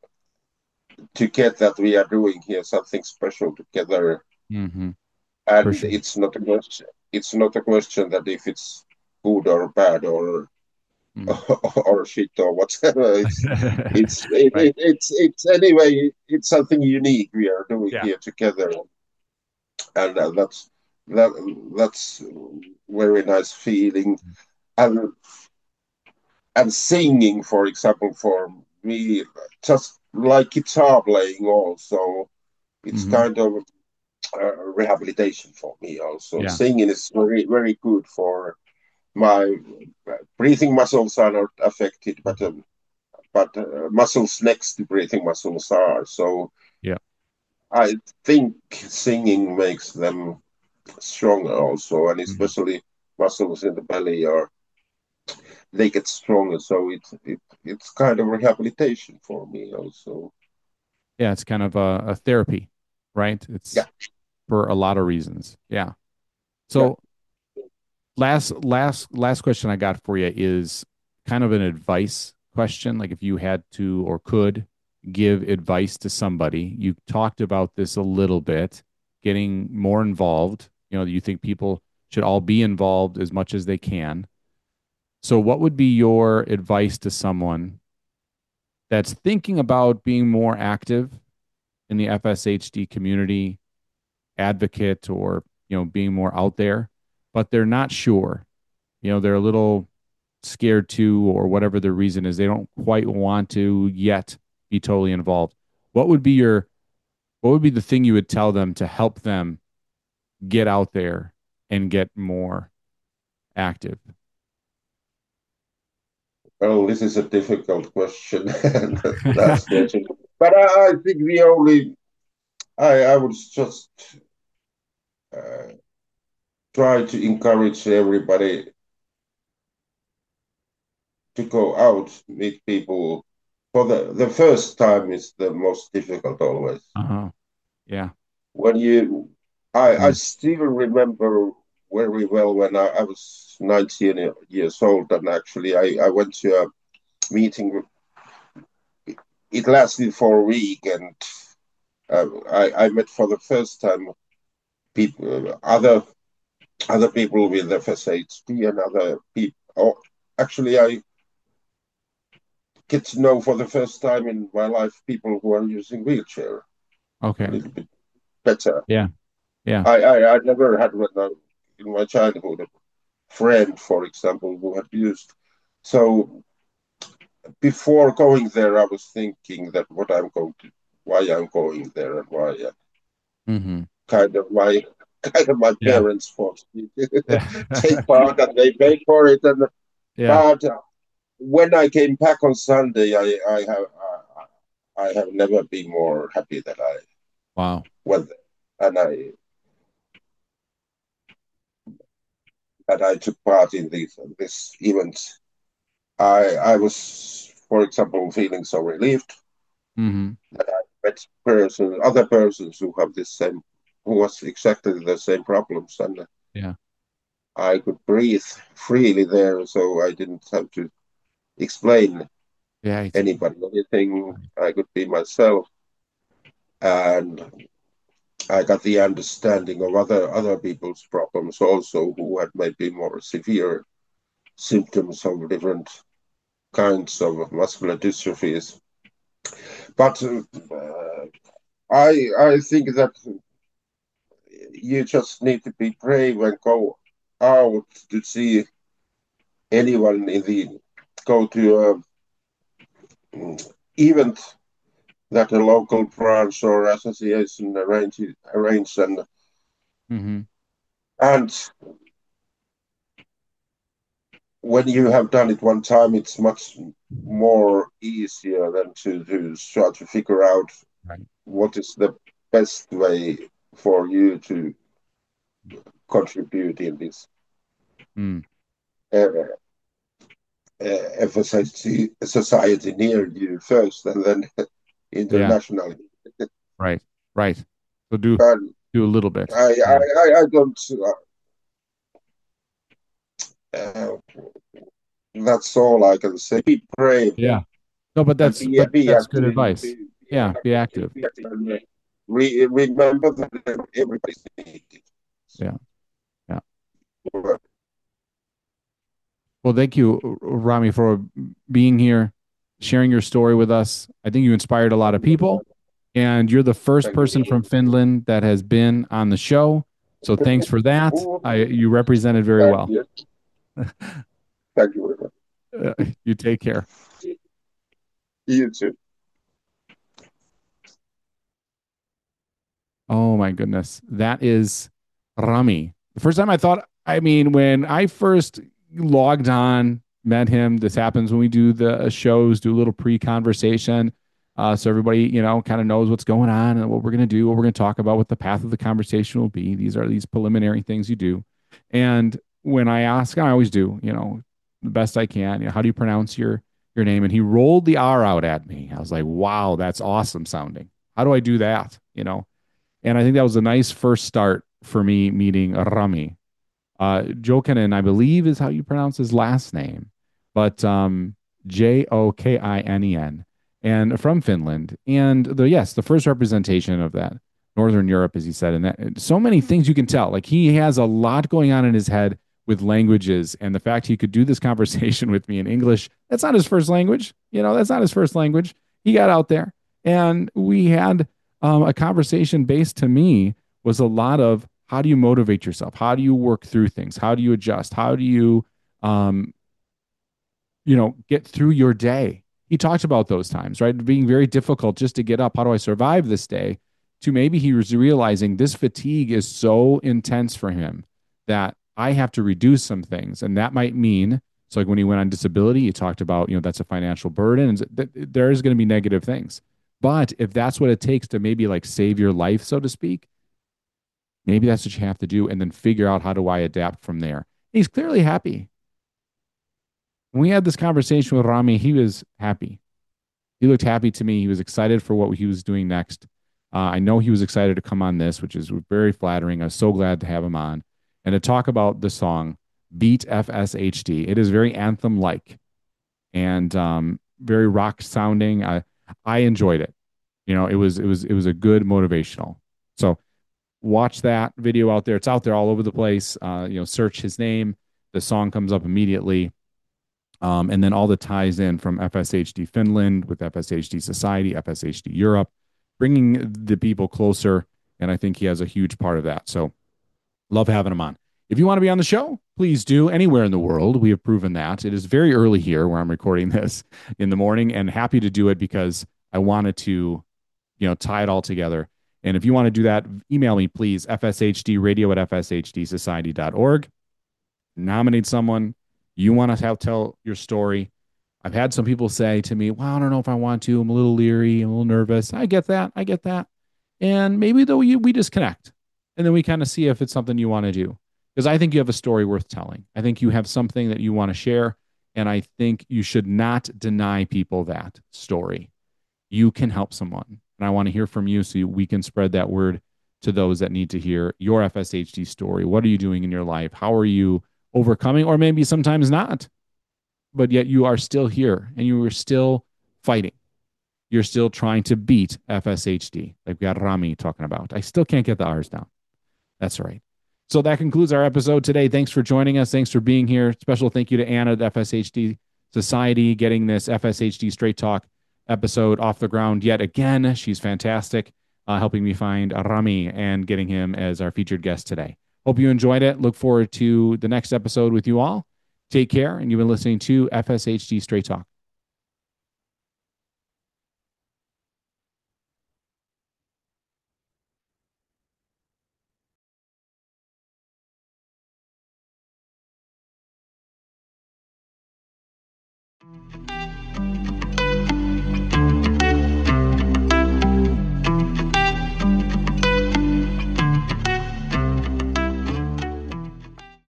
to get that we are doing here something special together. Hmm. For And sure. it's not a question. It's not a question that if it's good or bad or Mm. or shit or whatever. It's it's it, Right. it, it's it's anyway. It's something unique we are doing Yeah. here together, and uh, that's that that's very nice feeling. And and singing, for example, for me, just like guitar playing also, it's Hmm. kind of uh, rehabilitation for me also. Yeah. Singing is very, very good for my uh, breathing muscles are not affected, but Mhm. um, but uh, muscles next to breathing muscles are. So Yeah. I think singing makes them stronger also, and Mhm. especially muscles in the belly are they get stronger. So it's it, it's kind of rehabilitation for me also. Yeah. It's kind of a, a therapy, right? Yeah, It's for a lot of reasons. Yeah. yeah. So last, last, last question I got for you is kind of an advice question. Like if you had to or could give advice to somebody, you talked about this a little bit, getting more involved. You know, you think people should all be involved as much as they can. So, what would be your advice to someone that's thinking about being more active in the F S H D community, advocate, or you know, being more out there, but they're not sure? You know, they're a little scared to, or whatever the reason is, they don't quite want to yet be totally involved. What would be your what would be the thing you would tell them to help them get out there and get more active? Well, this is a difficult question. Last question, but I, I think the only I I would just uh, try to encourage everybody to go out, meet people, For the the first time is the most difficult always. Uh-huh. Yeah. When you, I I Yeah. still remember very well when I, I was nineteen years old, and actually I I went to a meeting. It lasted for a week, and uh, I I met for the first time people, other other people with F S H D and other people. Oh, actually, I get to know for the first time in my life people who are using wheelchair a Okay. little bit better. Yeah. Yeah. I I, I never had when I, in my childhood a friend, for example, who had used. So before going there, I was thinking that what I'm going to, why I'm going there, and why uh, Mm-hmm. kind of my kind of my Yeah. parents forced me to take Yeah. part, and they paid for it. And Yeah. but when I came back on Sunday, I I have uh, I have never been more happy that I Wow. went there, and I that I took part in this this event. I I was, for example, feeling so relieved Mm-hmm. that I met person other persons who have this same who was exactly the same problems, and Yeah. I could breathe freely there, so I didn't have to explain Yeah. It's, anybody anything. I could be myself, and I got the understanding of other other people's problems also, who had maybe more severe symptoms of different kinds of muscular dystrophies. But uh, I I think that you just need to be brave and go out to see anyone in the go to a event that a local branch or association arrange arrange and mm-hmm. and when you have done it one time, it's much more easier than to, to try to figure out Right. what is the best way for you to contribute in this Mm. uh, uh, emphasize society near you first, and then Yeah. internationally. Right. Right. So do And do a little bit. I, I, Yeah. I, I don't. Uh, uh, that's all I can say. Be brave Yeah. No, but and that's be but be that's good active. advice. Be, be Yeah. Be active. active. Be active. And, uh, re, remember that everybody's needed. Yeah. Yeah. Well, thank you, Rami, for being here, sharing your story with us. I think you inspired a lot of people, and you're the first Thank person from you. Finland that has been on the show. So thanks for that. I you represented very Thank well. you. Thank you very much. Uh, you take care. You too. Oh my goodness. That is Rami. The first time I thought, I mean, when I first logged on, met him, this happens when we do the shows, do a little pre conversation. Uh, so everybody, you know, kind of knows what's going on and what we're going to do, what we're going to talk about, what the path of the conversation will be. These are these preliminary things you do. And when I ask, I always do, you know, the best I can, you know, how do you pronounce your your name? And he rolled the R out at me. I was like, wow, that's awesome sounding. How do I do that? You know? And I think that was a nice first start for me meeting Rami. Uh, Jokinen, I believe, is how you pronounce his last name, but um, J O K I N E N, and from Finland. And the yes, the first representation of that Northern Europe, as he said, and that so many things you can tell. Like he has a lot going on in his head with languages, and the fact he could do this conversation with me in English. That's not his first language. You know, that's not his first language. He got out there, and we had um, a conversation based to me was a lot of how do you motivate yourself? How do you work through things? How do you adjust? How do you, um, you know, get through your day? He talked about those times, right? Being very difficult just to get up. How do I survive this day? To maybe he was realizing this fatigue is so intense for him that I have to reduce some things. And that might mean, so like when he went on disability, he talked about, you know, that's a financial burden and th- there is going to be negative things. But if that's what it takes to maybe like save your life, so to speak, maybe that's what you have to do and then figure out how do I adapt from there. He's clearly happy. When we had this conversation with Rami, he was happy. He looked happy to me. He was excited for what he was doing next. Uh, I know he was excited to come on this, which is very flattering. I was so glad to have him on and to talk about the song Beat F S H D. It is very anthem like and um, very rock sounding. I I enjoyed it. You know, it was it was it was a good motivational. So watch that video out there. It's out there all over the place. Uh, you know, search his name. The song comes up immediately. Um, and then all the ties in from F S H D Finland with F S H D Society, F S H D Europe, bringing the people closer. And I think he has a huge part of that. So love having him on. If you want to be on the show, please do anywhere in the world. We have proven that. It is very early here where I'm recording this in the morning and happy to do it because I wanted to, you know, tie it all together. And if you want to do that, email me, please, f s h d radio at f s h d society dot org. Nominate someone you want to have tell your story. I've had some people say to me, well, I don't know if I want to. I'm a little leery. I'm a little nervous. I get that. I get that. And maybe though we, we just connect and then we kind of see if it's something you want to do. Because I think you have a story worth telling. I think you have something that you want to share. And I think you should not deny people that story. You can help someone. And I want to hear from you so we can spread that word to those that need to hear your F S H D story. What are you doing in your life? How are you overcoming? Or maybe sometimes not, but yet you are still here and you are still fighting. You're still trying to beat F S H D, like we got Rami talking about. I still can't get the R's down. That's right. So that concludes our episode today. Thanks for joining us. Thanks for being here. Special thank you to Anna at F S H D Society, getting this F S H D Straight Talk episode off the ground yet again. She's fantastic, uh, helping me find Rami and getting him as our featured guest today. Hope you enjoyed it. Look forward to the next episode with you all. Take care. And you've been listening to F S H D Straight Talk.